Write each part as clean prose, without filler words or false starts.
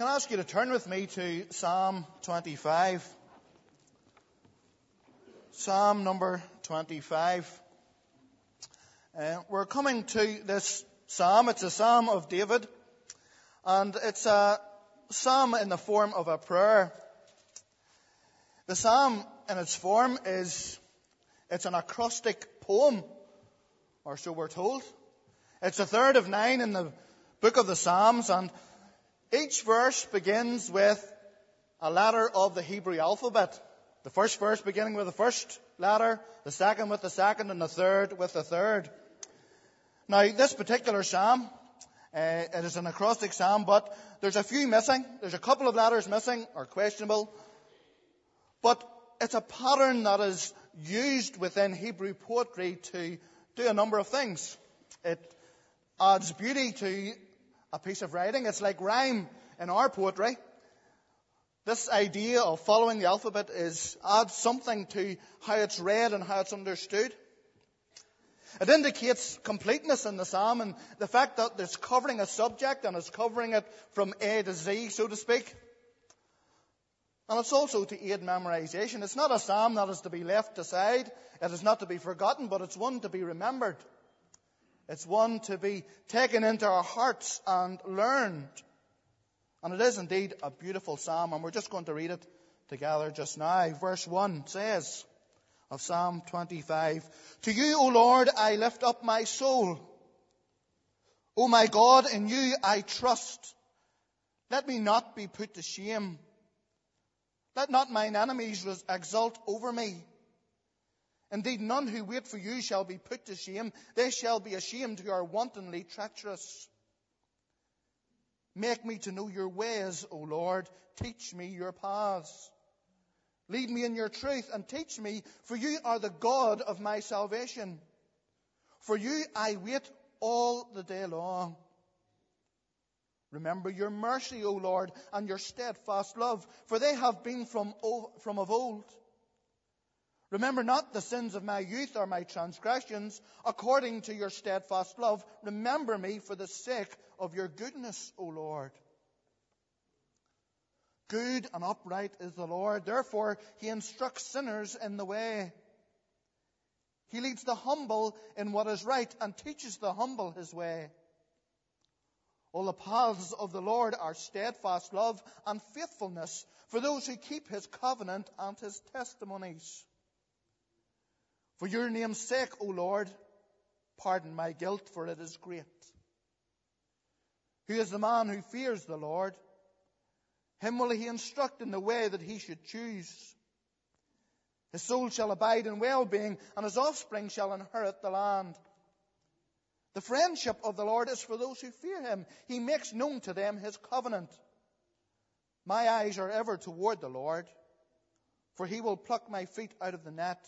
Can I ask you to turn with me to Psalm 25? Psalm number 25. We're coming to this psalm. It's a psalm of David. And it's a psalm in the form of a prayer. The psalm in its form it's an acrostic poem, or so we're told. It's a third of 9 in the book of the Psalms, and each verse begins with a letter of the Hebrew alphabet. The first verse beginning with the first letter, the second with the second, and the third with the third. Now, this particular psalm, it is an acrostic psalm, but there's a few missing. There's a couple of letters missing, or questionable. But it's a pattern that is used within Hebrew poetry to do a number of things. It adds beauty to a piece of writing. It's like rhyme in our poetry. This idea of following the alphabet adds something to how it's read and how it's understood. It indicates completeness in the psalm and the fact that it's covering a subject and it's covering it from A to Z, so to speak. And it's also to aid memorization. It's not a psalm that is to be left aside. It is not to be forgotten, but it's one to be remembered. It's one to be taken into our hearts and learned. And it is indeed a beautiful psalm, and we're just going to read it together just now. Verse 1 says of Psalm 25, "To you, O Lord, I lift up my soul. O my God, in you I trust. Let me not be put to shame. Let not mine enemies exult over me. Indeed, none who wait for you shall be put to shame. They shall be ashamed who are wantonly treacherous. Make me to know your ways, O Lord. Teach me your paths. Lead me in your truth and teach me, for you are the God of my salvation. For you I wait all the day long. Remember your mercy, O Lord, and your steadfast love, for they have been from of old. Remember not the sins of my youth or my transgressions. According to your steadfast love, remember me for the sake of your goodness, O Lord. Good and upright is the Lord. Therefore, he instructs sinners in the way. He leads the humble in what is right and teaches the humble his way. All the paths of the Lord are steadfast love and faithfulness for those who keep his covenant and his testimonies. For your name's sake, O Lord, pardon my guilt, for it is great. Who is the man who fears the Lord? Him will he instruct in the way that he should choose. His soul shall abide in well-being, and his offspring shall inherit the land. The friendship of the Lord is for those who fear him. He makes known to them his covenant. My eyes are ever toward the Lord, for he will pluck my feet out of the net.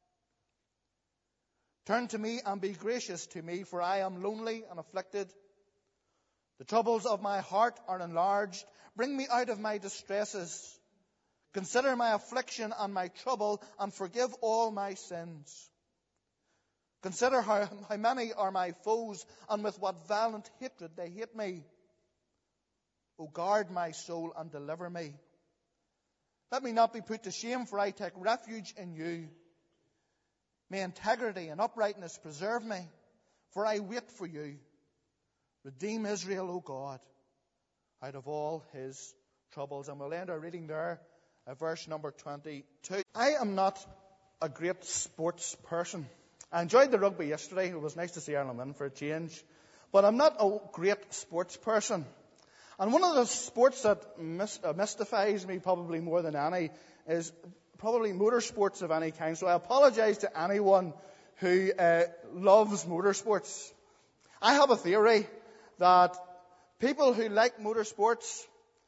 Turn to me and be gracious to me, for I am lonely and afflicted. The troubles of my heart are enlarged. Bring me out of my distresses. Consider my affliction and my trouble, and forgive all my sins. Consider how many are my foes, and with what violent hatred they hate me. O guard my soul and deliver me. Let me not be put to shame, for I take refuge in you. May integrity and uprightness preserve me, for I wait for you. Redeem Israel, O God, out of all his troubles. And we'll end our reading there at verse number 22. I am not a great sports person. I enjoyed the rugby yesterday. It was nice to see Ireland win for a change. But I'm not a great sports person. And one of the sports that mystifies me probably more than any is probably motorsports of any kind. So I apologize to anyone who loves motorsports. I have a theory that people who like motorsports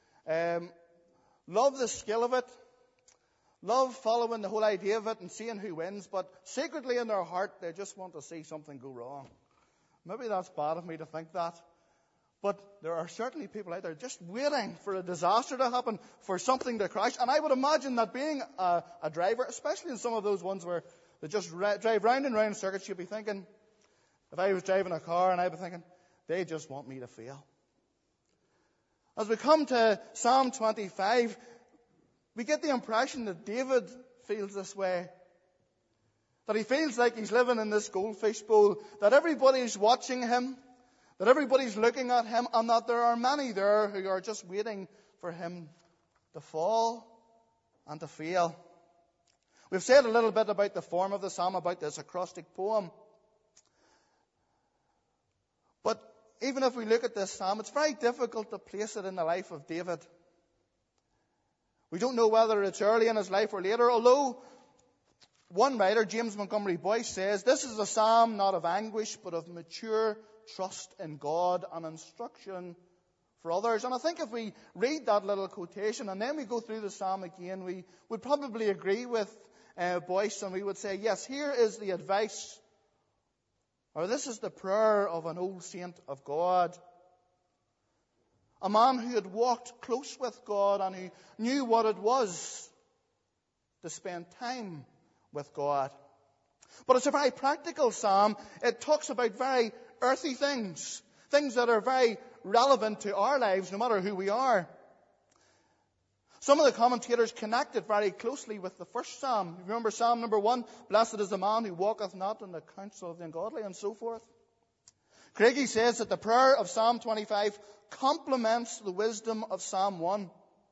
love the skill of it, love following the whole idea of it and seeing who wins, but secretly in their heart they just want to see something go wrong. Maybe that's bad of me to think that. But there are certainly people out there just waiting for a disaster to happen, for something to crash. And I would imagine that being a driver, especially in some of those ones where they just drive round and round circuits, you'd be thinking, if I was driving a car and I'd be thinking, they just want me to fail. As we come to Psalm 25, we get the impression that David feels this way. That he feels like he's living in this goldfish bowl, that everybody's watching him, that everybody's looking at him, and that there are many there who are just waiting for him to fall and to fail. We've said a little bit about the form of the psalm, about this acrostic poem. But even if we look at this psalm, it's very difficult to place it in the life of David. We don't know whether it's early in his life or later, although one writer, James Montgomery Boyce, says this is a psalm not of anguish, but of mature trust in God and instruction for others. And I think if we read that little quotation and then we go through the psalm again, we would probably agree with Boyce, and we would say, yes, here is the advice, or this is the prayer of an old saint of God. A man who had walked close with God and who knew what it was to spend time with God. But it's a very practical psalm. It talks about very earthy things, things that are very relevant to our lives, no matter who we are. Some of the commentators connect it very closely with the first psalm. Remember Psalm number 1, blessed is the man who walketh not in the counsel of the ungodly, and so forth. Craigie says that the prayer of Psalm 25 complements the wisdom of Psalm 1.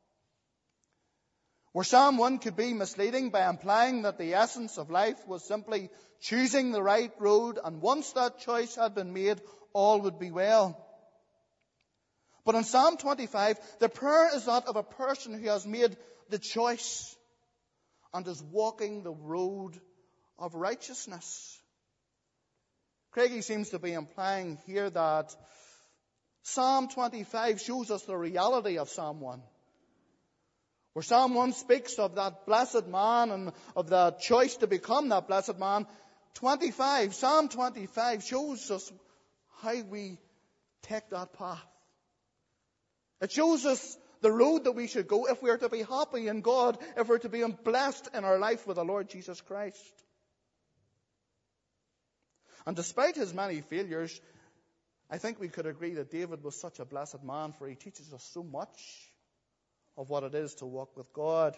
Where Psalm 1 could be misleading by implying that the essence of life was simply choosing the right road, and once that choice had been made, all would be well. But in Psalm 25, the prayer is that of a person who has made the choice and is walking the road of righteousness. Craigie seems to be implying here that Psalm 25 shows us the reality of Psalm 1. Where Psalm 1 speaks of that blessed man and of the choice to become that blessed man, Psalm 25 shows us how we take that path. It shows us the road that we should go if we are to be happy in God, if we are to be blessed in our life with the Lord Jesus Christ. And despite his many failures, I think we could agree that David was such a blessed man, for he teaches us so much of what it is to walk with God.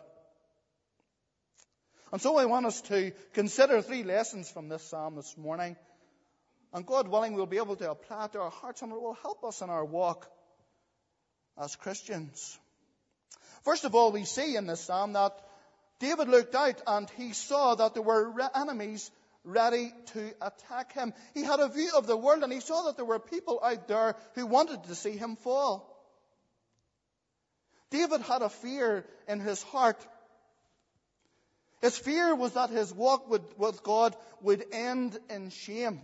And so I want us to consider 3 lessons from this psalm this morning. And God willing, we'll be able to apply it to our hearts, and it will help us in our walk as Christians. First of all, we see in this psalm that David looked out and he saw that there were enemies ready to attack him. He had a view of the world and he saw that there were people out there who wanted to see him fall. David had a fear in his heart. His fear was that his walk with God would end in shame.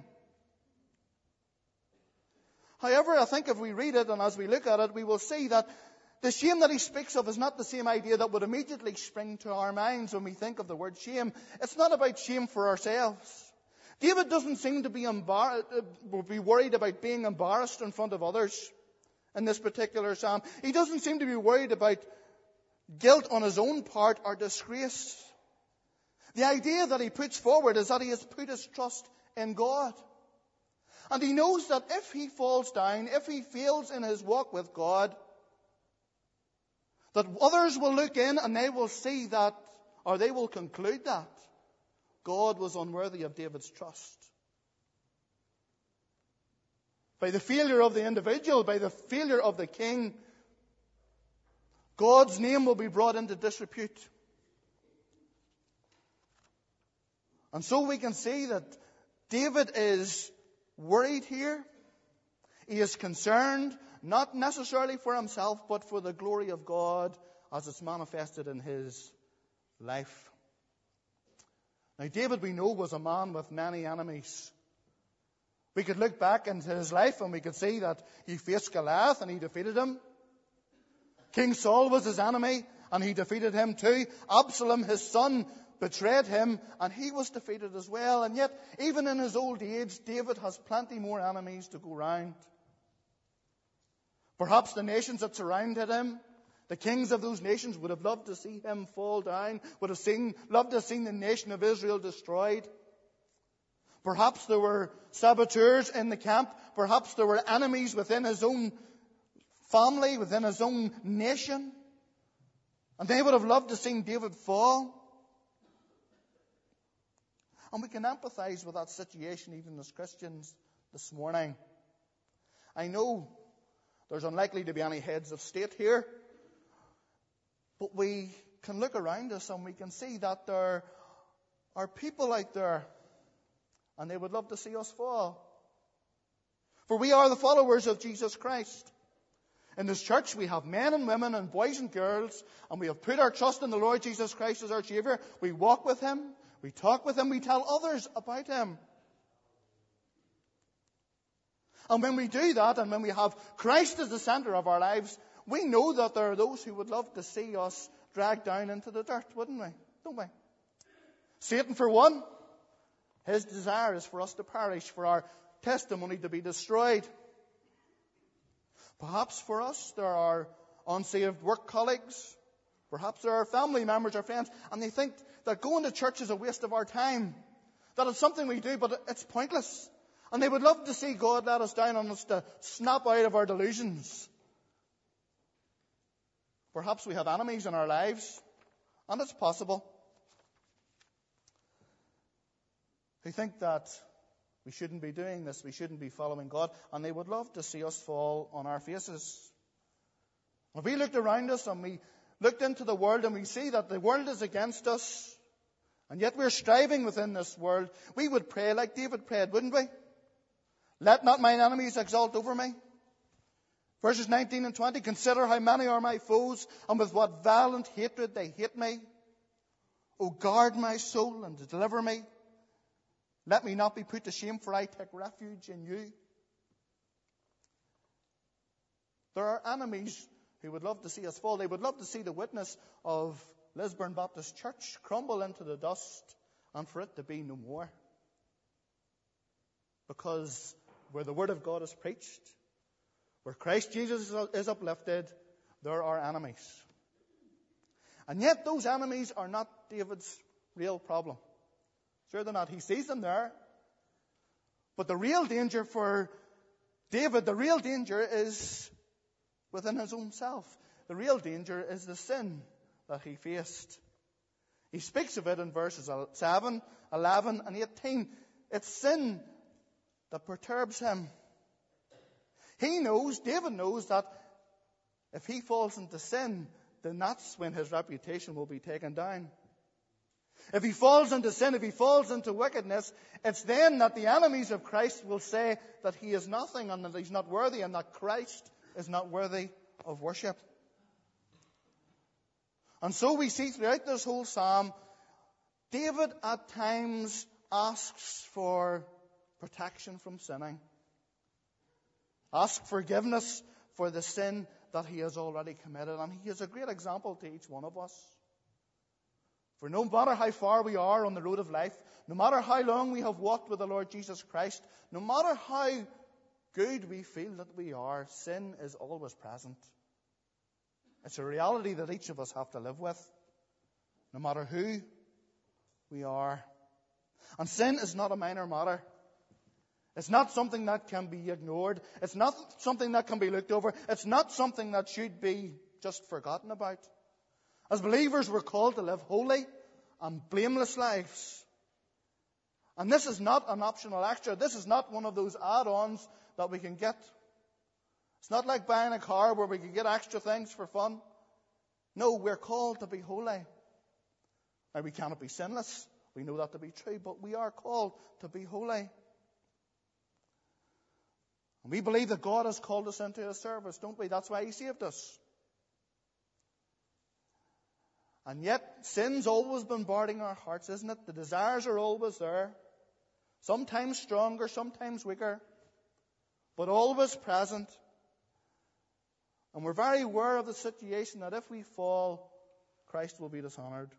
However, I think if we read it and as we look at it, we will see that the shame that he speaks of is not the same idea that would immediately spring to our minds when we think of the word shame. It's not about shame for ourselves. David doesn't seem to be worried about being embarrassed in front of others in this particular psalm. He doesn't seem to be worried about guilt on his own part or disgrace. The idea that he puts forward is that he has put his trust in God. And he knows that if he falls down, if he fails in his walk with God, that others will look in and they will see that, or they will conclude that God was unworthy of David's trust. By the failure of the individual, by the failure of the king, God's name will be brought into disrepute. And so we can see that David is worried here. He is concerned, not necessarily for himself, but for the glory of God as it's manifested in his life. Now, David, we know, was a man with many enemies. We could look back into his life and we could see that he faced Goliath and he defeated him. King Saul was his enemy and he defeated him too. Absalom, his son, betrayed him and he was defeated as well. And yet, even in his old age, David has plenty more enemies to go round. Perhaps the nations that surrounded him, the kings of those nations, would have loved to see him fall down, would have loved to have seen the nation of Israel destroyed. Perhaps there were saboteurs in the camp. Perhaps there were enemies within his own family, within his own nation. And they would have loved to see David fall. And we can empathize with that situation even as Christians this morning. I know there's unlikely to be any heads of state here, but we can look around us and we can see that there are people out there and they would love to see us fall. For we are the followers of Jesus Christ. In this church we have men and women and boys and girls, and we have put our trust in the Lord Jesus Christ as our Saviour. We walk with Him, we talk with Him, we tell others about Him. And when we do that, and when we have Christ as the centre of our lives, we know that there are those who would love to see us dragged down into the dirt, wouldn't we? Don't we? Satan, for one, his desire is for us to perish, for our testimony to be destroyed. Perhaps for us there are unsaved work colleagues. Perhaps there are family members or friends, and they think that going to church is a waste of our time. That it's something we do, but it's pointless. And they would love to see God let us down on us to snap out of our delusions. Perhaps we have enemies in our lives, and it's possible, who think that we shouldn't be doing this, we shouldn't be following God, and they would love to see us fall on our faces. If we looked around us and we looked into the world and we see that the world is against us, and yet we're striving within this world, we would pray like David prayed, wouldn't we? Let not mine enemies exalt over me. Verses 19 and 20, consider how many are my foes, and with what violent hatred they hate me. O guard my soul and deliver me. Let me not be put to shame, for I take refuge in you. There are enemies who would love to see us fall. They would love to see the witness of Lisburn Baptist Church crumble into the dust and for it to be no more. Because where the Word of God is preached, where Christ Jesus is uplifted, there are enemies. And yet those enemies are not David's real problem. Sure they're not. He sees them there. But the real danger for David, the real danger is within his own self. The real danger is the sin that he faced. He speaks of it in verses 7, 11 and 18. It's sin that perturbs him. David knows that if he falls into sin, then that's when his reputation will be taken down. If he falls into sin, if he falls into wickedness, it's then that the enemies of Christ will say that he is nothing and that he's not worthy and that Christ is not worthy of worship. And so we see throughout this whole psalm, David at times asks for protection from sinning. Ask forgiveness for the sin that he has already committed. And he is a great example to each one of us. For no matter how far we are on the road of life, no matter how long we have walked with the Lord Jesus Christ, no matter how good we feel that we are, sin is always present. It's a reality that each of us have to live with, no matter who we are. And sin is not a minor matter. It's not something that can be ignored. It's not something that can be looked over. It's not something that should be just forgotten about. As believers, we're called to live holy and blameless lives. And this is not an optional extra. This is not one of those add-ons that we can get. It's not like buying a car where we can get extra things for fun. No, we're called to be holy. Now, we cannot be sinless. We know that to be true, but we are called to be holy. And we believe that God has called us into His service, don't we? That's why He saved us. And yet, sin's always bombarding our hearts, isn't it? The desires are always there. Sometimes stronger, sometimes weaker, but always present. And we're very aware of the situation that if we fall, Christ will be dishonored.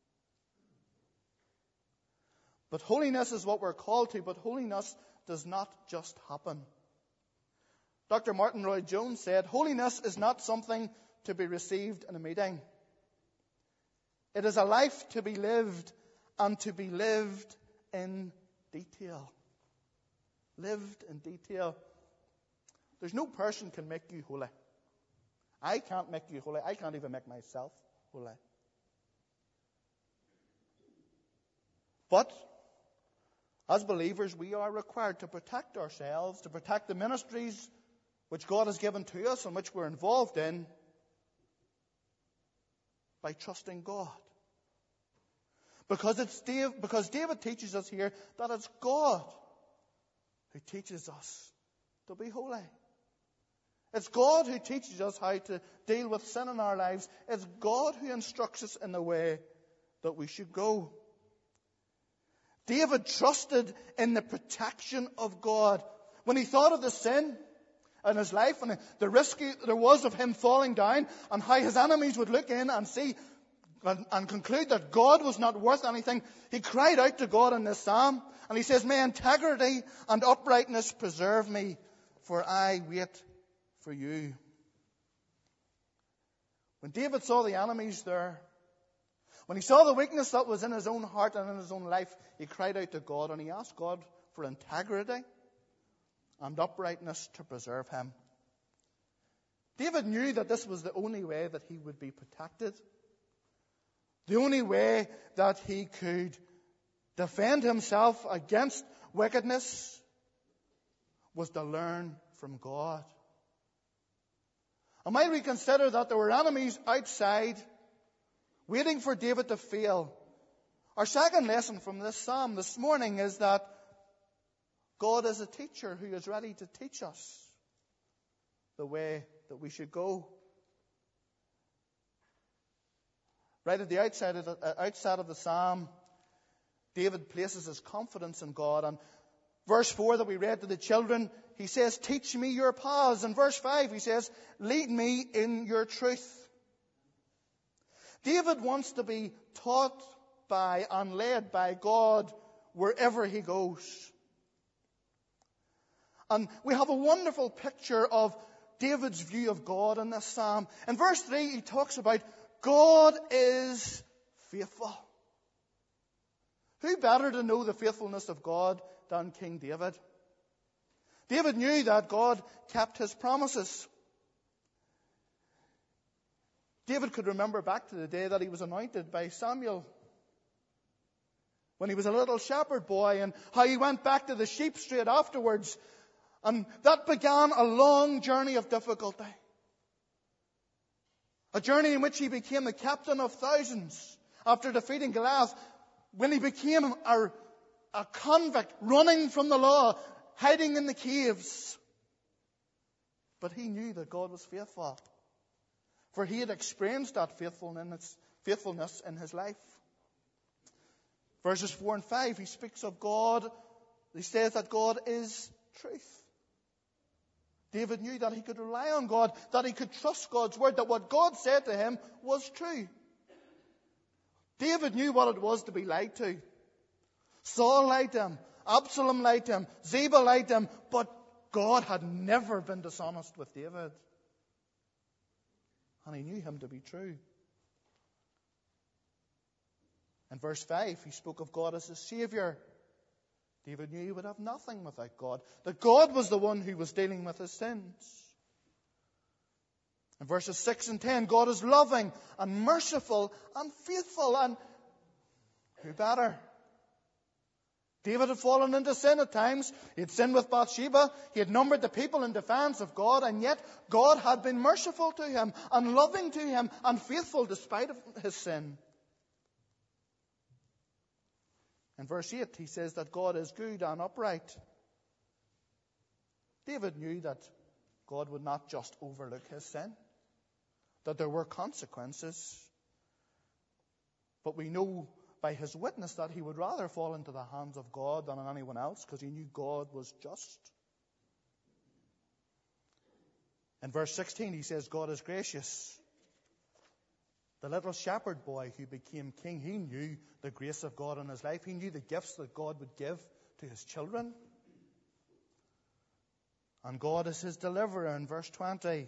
But holiness is what we're called to, but holiness does not just happen. Dr. Martin Lloyd-Jones said, holiness is not something to be received in a meeting. It is a life to be lived, and to be lived in detail. Lived in detail. There's no person can make you holy. I can't make you holy. I can't even make myself holy. But as believers, we are required to protect ourselves, to protect the ministries which God has given to us and which we're involved in, by trusting God. Because David teaches us here that it's God who teaches us to be holy. It's God who teaches us how to deal with sin in our lives. It's God who instructs us in the way that we should go. David trusted in the protection of God. When he thought of the sin in his life and the risk there was of him falling down and how his enemies would look in and see and conclude that God was not worth anything, he cried out to God in this psalm. And he says, "May integrity and uprightness preserve me, for I wait for you." When David saw the enemies there, when he saw the weakness that was in his own heart and in his own life, he cried out to God and he asked God for integrity and uprightness to preserve him. David knew that this was the only way that he would be protected. The only way that he could defend himself against wickedness was to learn from God. And might we consider that there were enemies outside waiting for David to fail? Our second lesson from this psalm this morning is that God is a teacher who is ready to teach us the way that we should go. Right at the outset of the psalm, David places his confidence in God. And verse 4 that we read to the children, he says, "Teach me your paths." And verse 5, he says, "Lead me in your truth." David wants to be taught by and led by God wherever he goes. And we have a wonderful picture of David's view of God in this psalm. In verse 3, he talks about God is faithful. Who better to know the faithfulness of God than King David? David knew that God kept his promises. David could remember back to the day that he was anointed by Samuel, when he was a little shepherd boy, and how he went back to the sheep straight afterwards. And that began a long journey of difficulty. A journey in which he became the captain of thousands after defeating Goliath, when he became a convict running from the law, hiding in the caves. But he knew that God was faithful, for he had experienced that faithfulness in his life. Verses 4 and 5, he speaks of God. He says that God is truth. David knew that he could rely on God, that he could trust God's word, that what God said to him was true. David knew what it was to be lied to. Saul lied to him. Absalom lied to him. Ziba lied to him. But God had never been dishonest with David. And he knew him to be true. In verse 5, he spoke of God as his Saviour. David knew he would have nothing without God, that God was the one who was dealing with his sins. In verses 6 and 10, God is loving and merciful and faithful. And who better? David had fallen into sin at times. He had sinned with Bathsheba. He had numbered the people in defense of God. And yet God had been merciful to him and loving to him and faithful despite his sin. In verse 8, he says that God is good and upright. David knew that God would not just overlook his sin, that there were consequences. But we know by his witness that he would rather fall into the hands of God than on anyone else, because he knew God was just. In verse 16, he says God is gracious. The little shepherd boy who became king, he knew the grace of God in his life. He knew the gifts that God would give to his children. And God is his deliverer. In verse 20,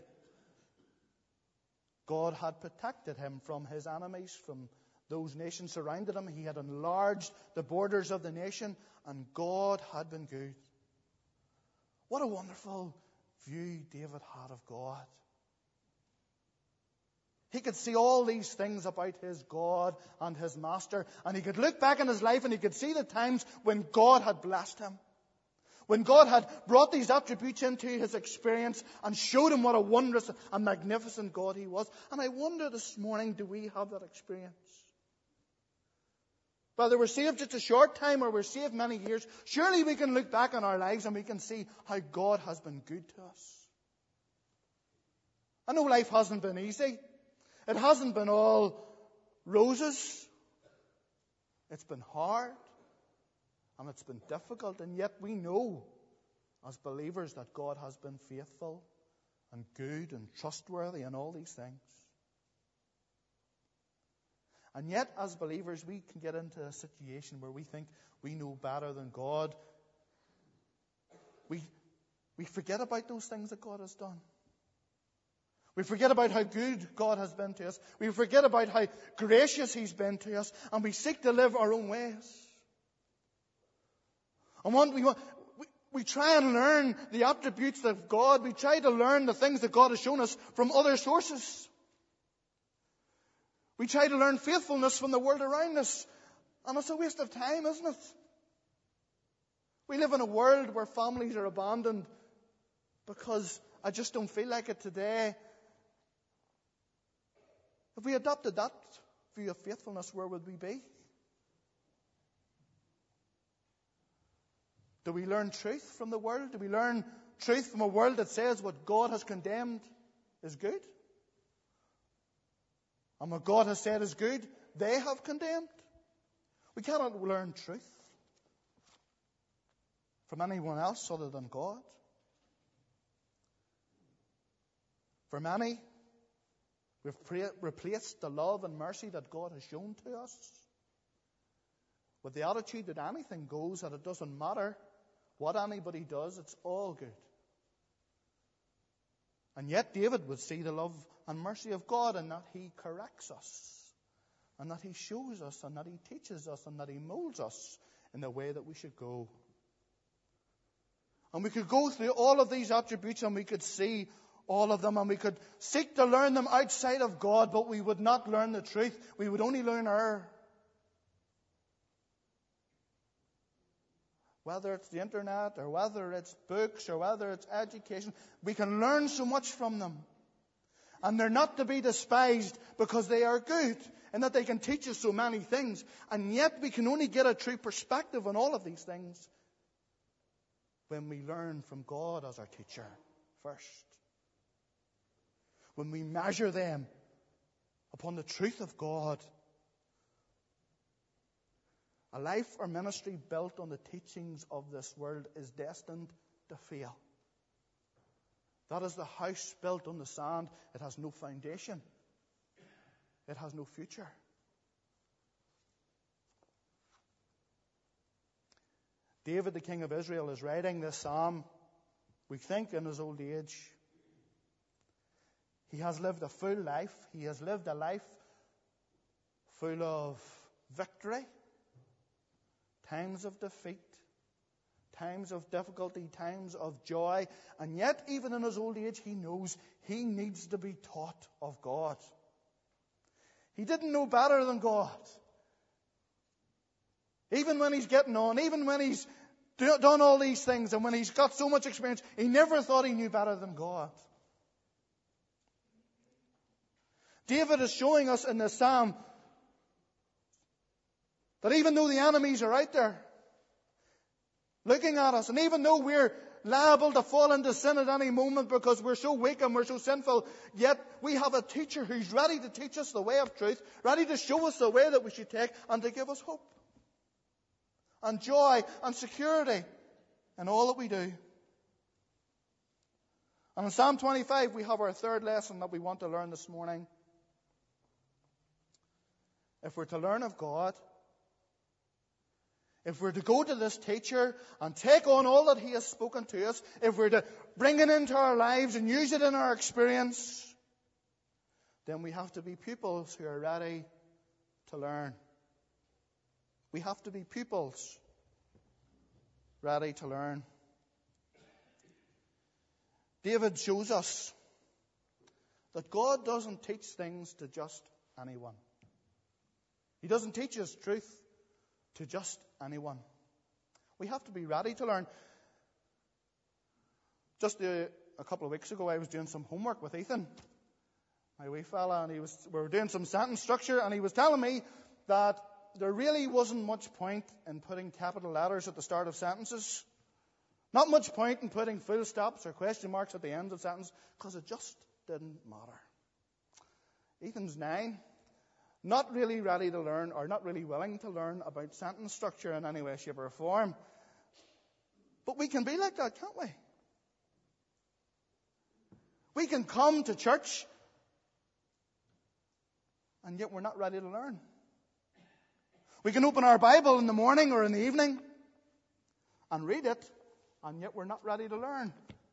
God had protected him from his enemies, from those nations surrounded him. He had enlarged the borders of the nation, and God had been good. What a wonderful view David had of God. He could see all these things about his God and his Master. And he could look back in his life and he could see the times when God had blessed him. When God had brought these attributes into his experience and showed him what a wondrous and magnificent God he was. And I wonder this morning, do we have that experience? Whether we're saved just a short time or we're saved many years, surely we can look back on our lives and we can see how God has been good to us. I know life hasn't been easy. It hasn't been all roses. It's been hard. And it's been difficult. And yet we know as believers that God has been faithful and good and trustworthy and all these things. And yet as believers we can get into a situation where we think we know better than God. We forget about those things that God has done. We forget about how good God has been to us. We forget about how gracious He's been to us. And we seek to live our own ways. And we try and learn the attributes of God. We try to learn the things that God has shown us from other sources. We try to learn faithfulness from the world around us. And it's a waste of time, isn't it? We live in a world where families are abandoned because I just don't feel like it today. If we adopted that view of faithfulness, where would we be? Do we learn truth from the world? Do we learn truth from a world that says what God has condemned is good? And what God has said is good, they have condemned? We cannot learn truth from anyone else other than God. For many, we've replaced the love and mercy that God has shown to us with the attitude that anything goes, that it doesn't matter what anybody does, it's all good. And yet David would see the love and mercy of God in that He corrects us, and that He shows us, and that He teaches us, and that He molds us in the way that we should go. And we could go through all of these attributes and we could see all of them, and we could seek to learn them outside of God, but we would not learn the truth. We would only learn error. Whether it's the internet, or whether it's books, or whether it's education, we can learn so much from them. And they're not to be despised because they are good, and that they can teach us so many things. And yet we can only get a true perspective on all of these things when we learn from God as our teacher first. When we measure them upon the truth of God. A life or ministry built on the teachings of this world is destined to fail. That is the house built on the sand. It has no foundation. It has no future. David, the king of Israel, is writing this psalm, we think, in his old age. He has lived a full life. He has lived a life full of victory, times of defeat, times of difficulty, times of joy. And yet, even in his old age, he knows he needs to be taught of God. He didn't know better than God. Even when he's getting on, even when he's done all these things, and when he's got so much experience, he never thought he knew better than God. David is showing us in this psalm that even though the enemies are out there looking at us, and even though we're liable to fall into sin at any moment because we're so weak and we're so sinful, yet we have a teacher who's ready to teach us the way of truth, ready to show us the way that we should take, and to give us hope and joy and security in all that we do. And in Psalm 25 we have our third lesson that we want to learn this morning. If we're to learn of God, if we're to go to this teacher and take on all that he has spoken to us, if we're to bring it into our lives and use it in our experience, then we have to be pupils who are ready to learn. We have to be pupils ready to learn. David shows us that God doesn't teach things to just anyone. He doesn't teach us truth to just anyone. We have to be ready to learn. Just a couple of weeks ago, I was doing some homework with Ethan, my wee fella, and we were doing some sentence structure, and he was telling me that there really wasn't much point in putting capital letters at the start of sentences. Not much point in putting full stops or question marks at the end of sentences, because it just didn't matter. Ethan's 9, not really ready to learn, or not really willing to learn about sentence structure in any way, shape, or form. But we can be like that, can't we? We can come to church, and yet we're not ready to learn. We can open our Bible in the morning or in the evening and read it, and yet we're not ready to learn.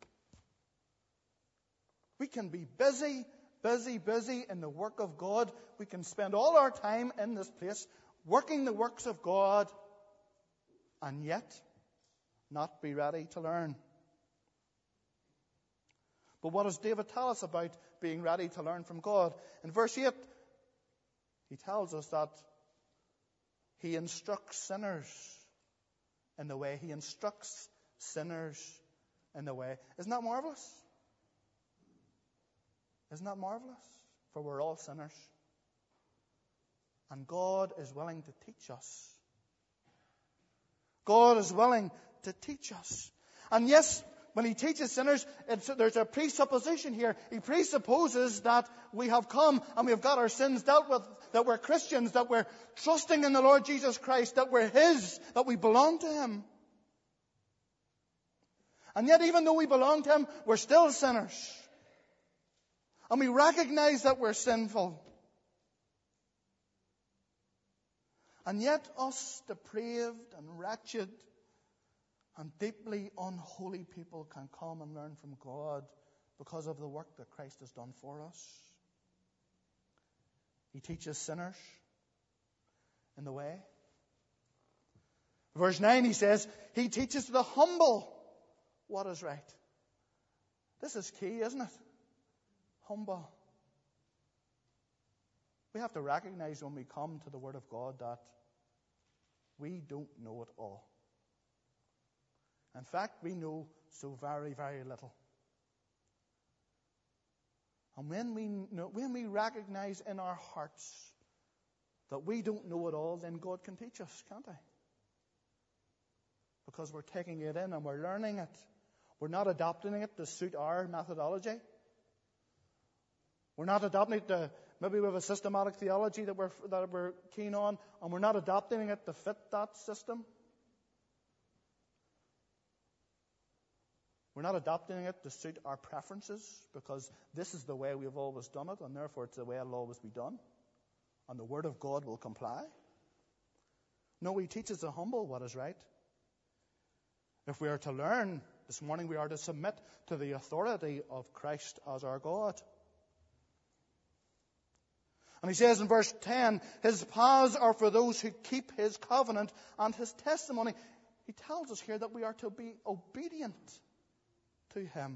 We can be busy in the work of God. We can spend all our time in this place working the works of God, and yet not be ready to learn. But what does David tell us about being ready to learn from God? In verse 8, he tells us that he instructs sinners in the way. He instructs sinners in the way. Isn't that marvelous? Isn't that marvelous? For we're all sinners. And God is willing to teach us. God is willing to teach us. And yes, when he teaches sinners, there's a presupposition here. He presupposes that we have come and we have got our sins dealt with, that we're Christians, that we're trusting in the Lord Jesus Christ, that we're His, that we belong to Him. And yet, even though we belong to Him, we're still sinners. And we recognize that we're sinful. And yet, us depraved and wretched and deeply unholy people can come and learn from God because of the work that Christ has done for us. He teaches sinners in the way. Verse 9, he says, He teaches the humble what is right. This is key, isn't it? Humble. We have to recognize when we come to the Word of God that we don't know it all. In fact, we know so very, very little. And when we recognize in our hearts that we don't know it all, then God can teach us, can't He? Because we're taking it in and we're learning it. We're not adopting it to suit our methodology. We're not adopting it to, maybe we have a systematic theology that we're keen on, and we're not adopting it to fit that system. We're not adopting it to suit our preferences, because this is the way we've always done it, and therefore it's the way it'll always be done. And the Word of God will comply. No, He teaches the humble what is right. If we are to learn this morning, we are to submit to the authority of Christ as our God. And he says in verse 10, His paths are for those who keep His covenant and His testimony. He tells us here that we are to be obedient to Him.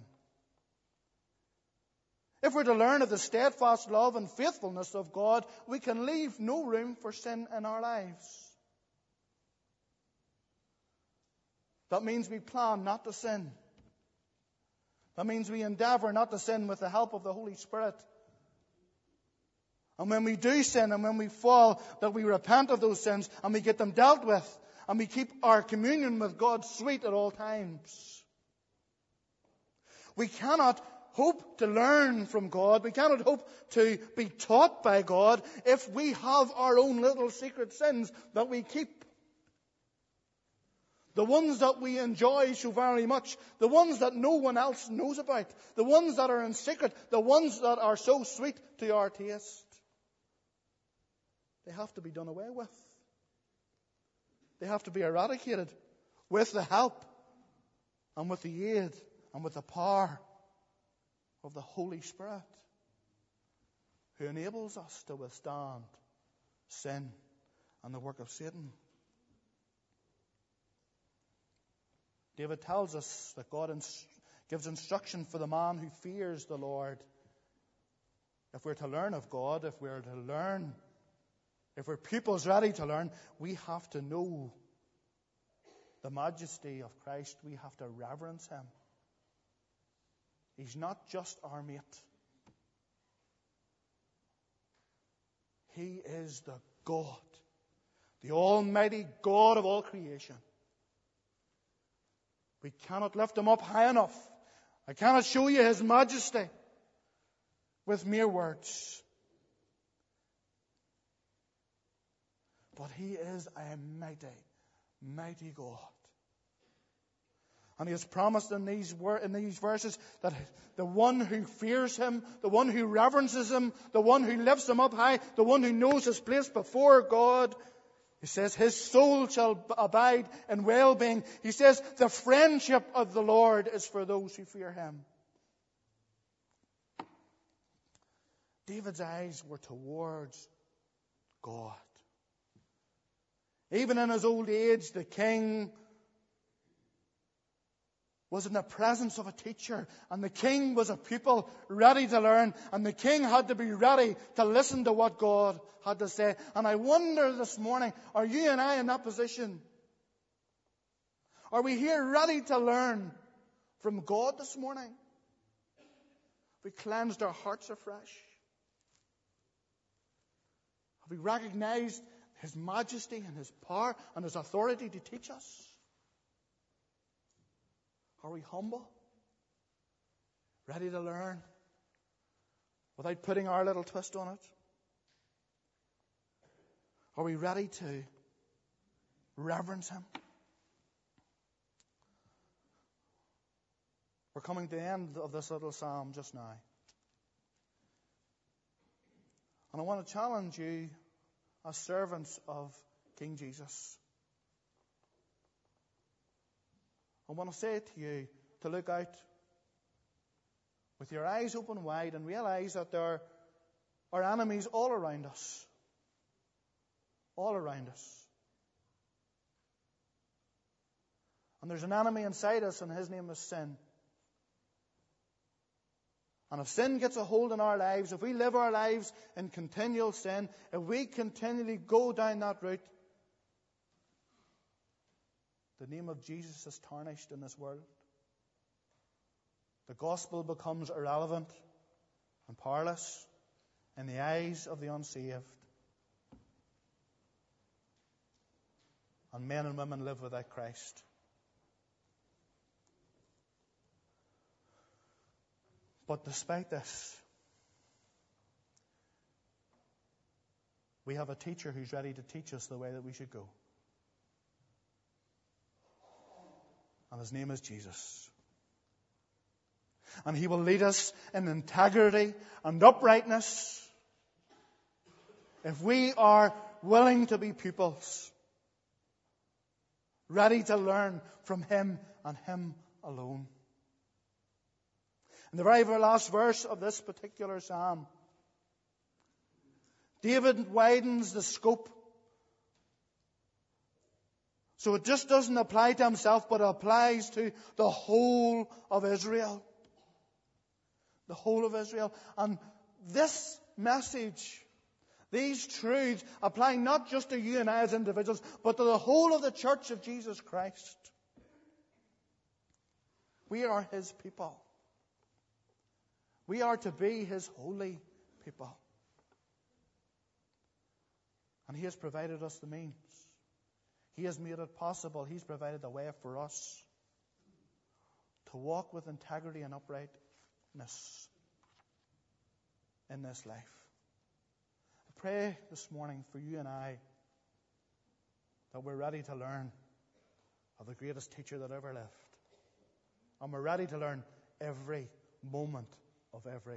If we're to learn of the steadfast love and faithfulness of God, we can leave no room for sin in our lives. That means we plan not to sin. That means we endeavour not to sin with the help of the Holy Spirit. And when we do sin and when we fall, that we repent of those sins and we get them dealt with, and we keep our communion with God sweet at all times. We cannot hope to learn from God. We cannot hope to be taught by God if we have our own little secret sins that we keep. The ones that we enjoy so very much, the ones that no one else knows about, the ones that are in secret, the ones that are so sweet to our taste. They have to be done away with. They have to be eradicated with the help and with the aid and with the power of the Holy Spirit, who enables us to withstand sin and the work of Satan. David tells us that God gives instruction for the man who fears the Lord. if we're to learn of God, if we're peoples ready to learn, we have to know the majesty of Christ. We have to reverence him. He's not just our mate. He is the God, the Almighty God of all creation. We cannot lift him up high enough. I cannot show you his majesty with mere words. But he is a mighty, mighty God. And he has promised in these verses that the one who fears him, the one who reverences him, the one who lifts him up high, the one who knows his place before God, he says his soul shall abide in well-being. He says the friendship of the Lord is for those who fear him. David's eyes were towards God. Even in his old age, the king was in the presence of a teacher, and the king was a people ready to learn, and the king had to be ready to listen to what God had to say. And I wonder this morning, are you and I in that position? Are we here ready to learn from God this morning? Have we cleansed our hearts afresh? Have we recognized his majesty and his power and his authority to teach us? Are we humble? Ready to learn without putting our little twist on it? Are we ready to reverence him? We're coming to the end of this little psalm just now. And I want to challenge you as servants of King Jesus. I want to say to you to look out with your eyes open wide and realize that there are enemies all around us. All around us. And there's an enemy inside us, and his name is sin. And if sin gets a hold in our lives, if we live our lives in continual sin, if we continually go down that route, the name of Jesus is tarnished in this world. The gospel becomes irrelevant and powerless in the eyes of the unsaved. And men and women live without Christ. But despite this, we have a teacher who's ready to teach us the way that we should go. And his name is Jesus. And he will lead us in integrity and uprightness if we are willing to be pupils, ready to learn from him and him alone. In the very last verse of this particular psalm, David widens the scope. So it just doesn't apply to himself, but it applies to the whole of Israel. The whole of Israel. And this message, these truths, apply not just to you and I as individuals, but to the whole of the church of Jesus Christ. We are his people. We are to be his holy people. And he has provided us the means. He has made it possible. He's provided the way for us to walk with integrity and uprightness in this life. I pray this morning for you and I that we're ready to learn of the greatest teacher that ever lived. And we're ready to learn every moment of every